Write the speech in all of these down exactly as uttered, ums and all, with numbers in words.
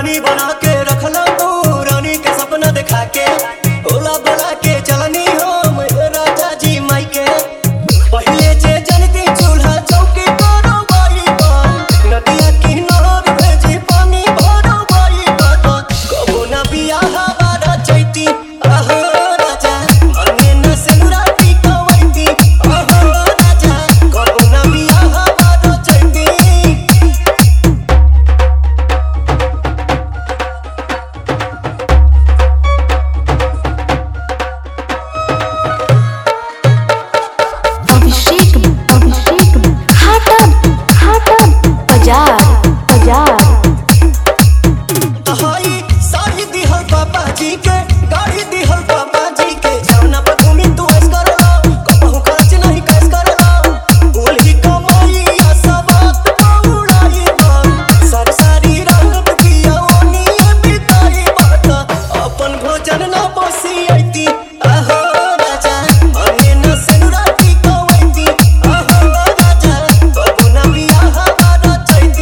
रानी बना के रखला तू, रानी के सपना दिखा के ओला बोला के चलनी हम राजा जी माई के। पहले जे जनती चूल्हा चौकी करो बाई बात, नदिया किनार भेजी पानी भरो बाई बात। कबो ना बियाह बारा चैती आहो राजा, माने न सिंदूराती कवैती आहो राजा। कबो ना बियाह बारा चैती। अभिषेक अभिषेक हाटा हाटा बाजार बाजार तहाई साड़ी दिहल पापा जी के, गाड़ी दिहल पापा जी के। जौना पर घूमी तू ऐस करला, कबहू खर्च नहीं कैस करला। बोल ही कमाई आ सबात उड़ाई बात, सारी सारी रात पिया ओनिए बिताई बात। अपन भोजन ना बसी आईती आहो राजा, माने न सिंदूराती कवैती आहो राजा। कबो ना बियाह बारा चैती।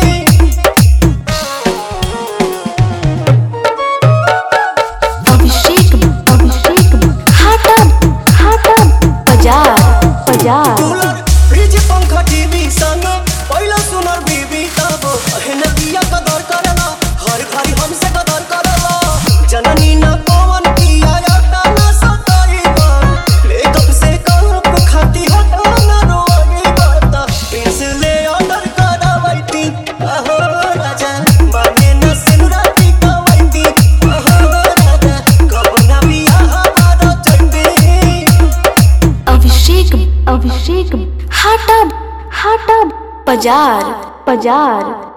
अभिषेक अभिषेक हाटा हाटा बाजार बाजार कूलर फ्रिज पंखा टीवी संग पहिला सुनर बीबी तब एहन दिया कदर करला, हर घड़ी हमसे कदर करला। जननी न कौन किया आटा न सताई बात, ले कब से कप खाती हटा न रोई बात। प्रिंस ले ऑर्डर करावैती आहो राजा, माने न सिंदूराती कवैती आहो राजा। कबो ना बियाह बारा चैती। अभिषेक अभिषेक हाटा हाटा बाजार बाजार